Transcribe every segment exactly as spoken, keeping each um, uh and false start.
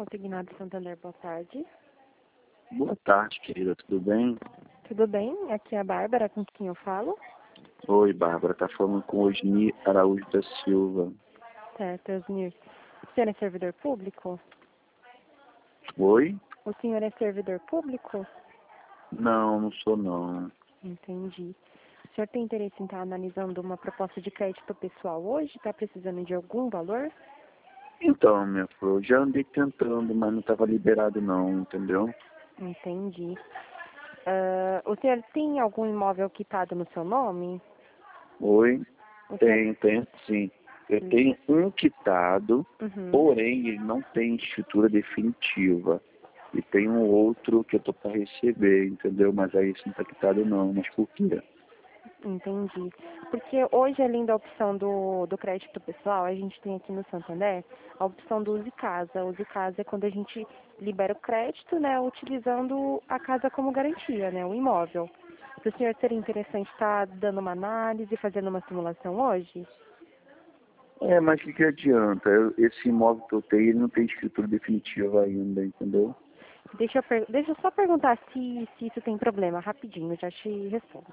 Consignado Santander, boa tarde. Boa tarde, querida, tudo bem? Tudo bem? Aqui é a Bárbara, com quem eu falo. Oi, Bárbara, tá falando com Osni Araújo da Silva. Certo, Osnir. O senhor é servidor público? Oi? O senhor é servidor público? Não, não sou não. Entendi. O senhor tem interesse em estar analisando uma proposta de crédito pessoal hoje? Está precisando de algum valor? Então, minha flor, já andei tentando, mas não estava liberado não, entendeu? Entendi. Ah, o senhor tem algum imóvel quitado no seu nome? Oi? O senhor... Tem, tem sim. Eu Hum. tenho um quitado, Uhum. porém ele não tem escritura definitiva. E tem um outro que eu tô para receber, entendeu? Mas aí esse não tá quitado não, mas por quê? Entendi. Porque hoje, além da opção do, do crédito pessoal, a gente tem aqui no Santander a opção do Use Casa. Use Casa é quando a gente libera o crédito, né, utilizando a casa como garantia, né, o imóvel. Para o senhor seria interessante estar dando uma análise, fazendo uma simulação hoje? É, mas o que, que adianta? Eu- esse imóvel que eu tenho, ele não tem escritura definitiva ainda, entendeu? Deixa eu, per- deixa eu só perguntar se, se isso tem problema, rapidinho, eu já te respondo.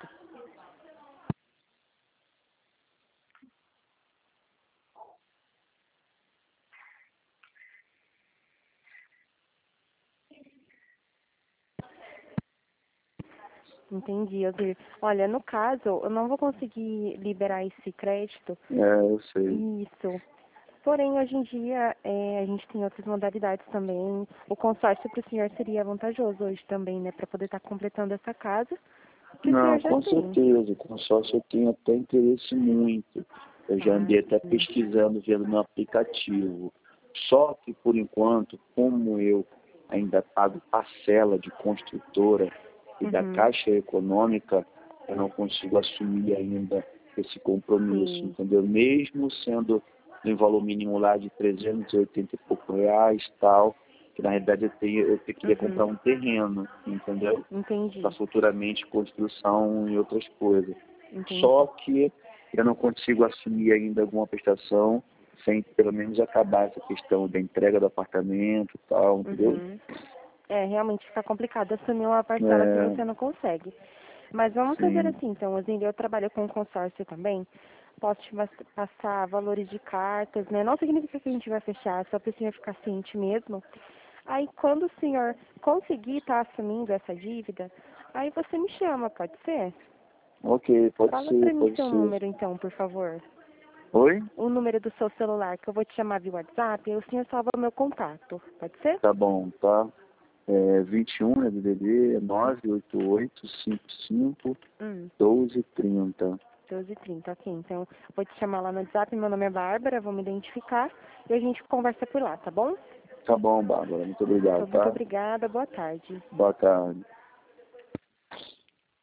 Entendi, Osir. Olha, no caso, eu não vou conseguir liberar esse crédito. É, eu sei. Isso. Porém, hoje em dia, é, a gente tem outras modalidades também. O consórcio para o senhor seria vantajoso hoje também, né? Para poder estar completando essa casa, que o senhor Não, já com tem. certeza. O consórcio eu tenho até interesse muito. Eu já Ah, andei até sim. pesquisando, vendo no aplicativo. Só que, por enquanto, como eu ainda pago parcela de construtora e da Uhum. Caixa Econômica, eu não consigo assumir ainda esse compromisso, Sim. entendeu? Mesmo sendo em valor mínimo lá de trezentos e oitenta e poucos reais, tal, que na realidade eu, tenho, eu queria comprar Uhum. um terreno, entendeu? Para Entendi. futuramente construção e outras coisas. Entendi. Só que eu não consigo assumir ainda alguma prestação sem pelo menos acabar essa questão da entrega do apartamento e tal, entendeu? Uhum. É, realmente fica complicado assumir uma parcela que É, você não consegue. Mas vamos fazer sim. assim, então, Osílio, eu trabalho com consórcio também. Posso te mas- passar valores de cartas, né? Não significa que a gente vai fechar, só para o senhor ficar ciente mesmo. Aí, quando o senhor conseguir estar assumindo essa dívida, aí você me chama, pode ser? Ok, pode Fala ser, para mim pode seu ser. número, então, por favor. Oi? O número do seu celular, que eu vou te chamar via WhatsApp, e o senhor salva o meu contato, pode ser? Tá bom, tá? É vinte e um, é D D D, é nove oito oito cinco cinco Hum. doze trinta. doze e trinta, ok. Então, vou te chamar lá no WhatsApp, meu nome é Bárbara, vou me identificar e a gente conversa por lá, tá bom? Tá bom, Bárbara, muito obrigado, Então, muito tá? obrigada, boa tarde. Boa tarde.